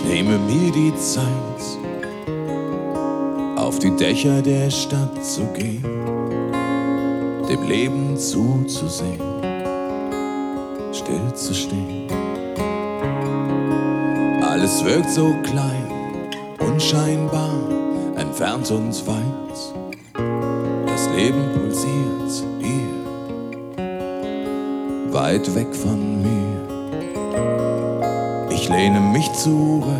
nehme mir die Zeit, auf die Dächer der Stadt zu gehen, dem Leben zuzusehen, stillzustehen. Alles wirkt so klein, unscheinbar, entfernt und weit. Das Leben pulsiert hier, weit weg von mir. Ich lehne mich zurück